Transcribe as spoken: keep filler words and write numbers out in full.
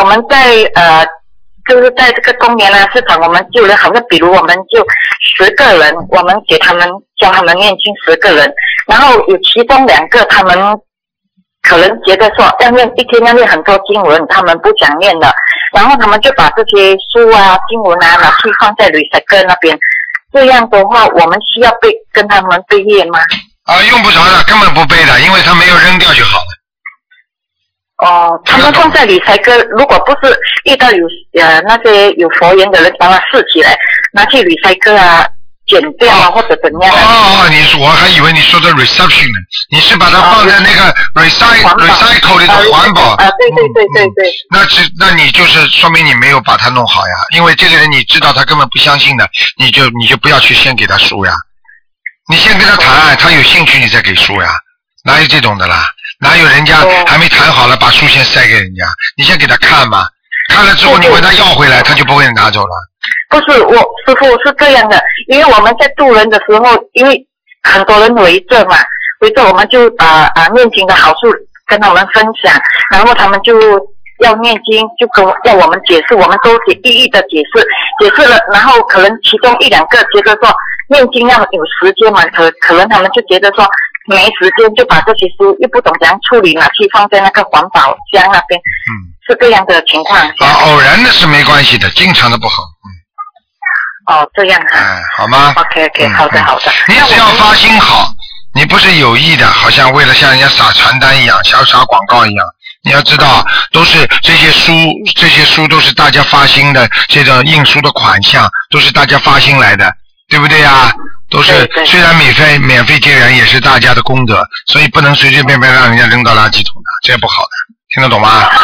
们在呃，就是在这个公园啊市场，我们救了好像比如我们就十个人，我们给他们教他们念经十个人，然后有其中两个他们可能觉得说要念一天要念很多经文，他们不想念了，然后他们就把这些书啊经文啊拿去放在 recycle 那边，这样的话我们需要背跟他们背业吗？ 啊，用不着的，根本不背的，因为他没有扔掉就好了。 哦，他们放在理财科，如果不是遇到有呃那些有佛缘的人帮他拾起来，拿去理财科啊剪掉啊、哦、或者怎样、啊？ 哦哦，你说我还以为你说的 reception 呢，你是把它放在那个 recycle、哦、recycle 那个环保啊？对对对对对。嗯、 那是那你就是说明你没有把它弄好呀，因为这个人你知道他根本不相信的，你就你就不要去先给他书呀，你先跟他谈，他有兴趣你再给书呀，哪有这种的啦？哪有人家还没谈好了把书先塞给人家？你先给他看嘛，看了之后你问他要回来，他就不会拿走了。 不是我师父是这样的，因为我们在渡人的时候，因为很多人围着嘛，围着我们就把啊念经的好处跟他们分享，然后他们就要念经，就跟要我们解释，我们都解一一的解释，解释了，然后可能其中一两个觉得说念经要有时间嘛，可可能他们就觉得说。没时间就把这些书又不懂怎样处理，拿去放在那个环保箱那边，嗯，是这样的情况。 啊，偶然的是没关系的，经常的不好， 嗯。哦，这样啊。 哎，好吗 ？OK OK，、嗯、好的好的。 你只要发心好，你不是有意的，好像为了像人家撒传单一样，像撒广告一样。你要知道，都是这些书，这些书都是大家发心的，这种印书的款项都是大家发心来的，对不对呀？都是虽然免费免费结缘也是大家的功德，所以不能随随便便让人家扔到垃圾桶的，这不好的，听得懂吗？